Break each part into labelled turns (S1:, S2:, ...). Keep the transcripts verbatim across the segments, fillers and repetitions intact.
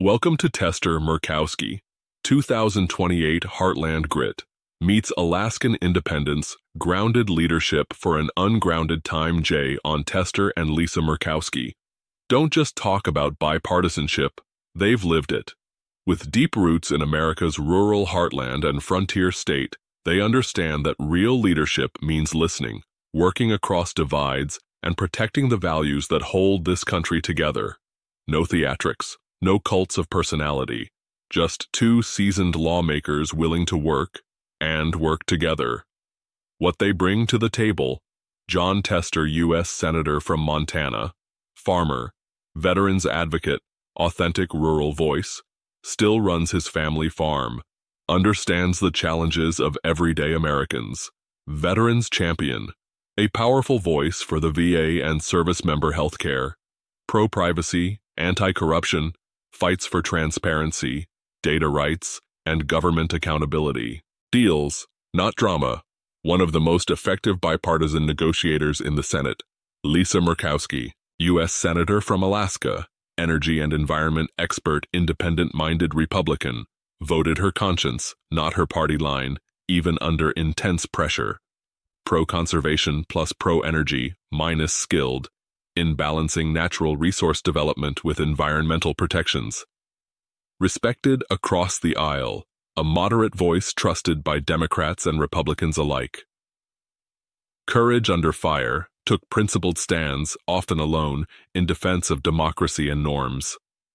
S1: Welcome to Tester Murkowski. two thousand twenty-eight Heartland Grit meets Alaskan Independence, Grounded Leadership for an Ungrounded Time. J on Tester and Lisa Murkowski don't just talk about bipartisanship, they've lived it. With deep roots in America's rural heartland and frontier state, they understand that real leadership means listening, working across divides, and protecting the values that hold this country together. No theatrics. No cults of personality, just two seasoned lawmakers willing to work and work together. What they bring to the table: Jon Tester, U S Senator from Montana, farmer, veterans advocate, authentic rural voice, still runs his family farm, understands the challenges of everyday Americans, veterans champion, a powerful voice for the V A and service member healthcare, pro-privacy, anti-corruption, fights for transparency, data rights, and government accountability. Deals, not drama. One of the most effective bipartisan negotiators in the Senate, Lisa Murkowski, U S Senator from Alaska, energy and environment expert, independent-minded Republican, voted her conscience, not her party line, even under intense pressure. Pro-conservation plus pro-energy minus skilled, in balancing natural resource development with environmental protections. Respected across the aisle, a moderate voice trusted by Democrats and Republicans alike. Courage under fire, took principled stands, often alone, in defense of democracy and norms.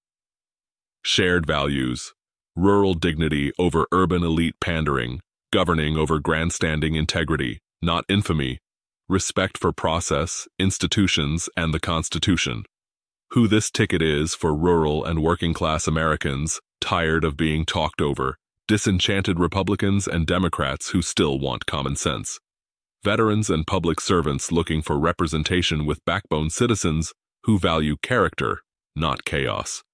S1: Shared values, rural dignity over urban elite pandering, governing over grandstanding integrity, not infamy, respect for process, institutions, and the Constitution. Who this ticket is for rural and working-class Americans tired of being talked over, disenchanted Republicans and Democrats who still want common sense. Veterans and public servants looking for representation with backbone citizens who value character, not chaos.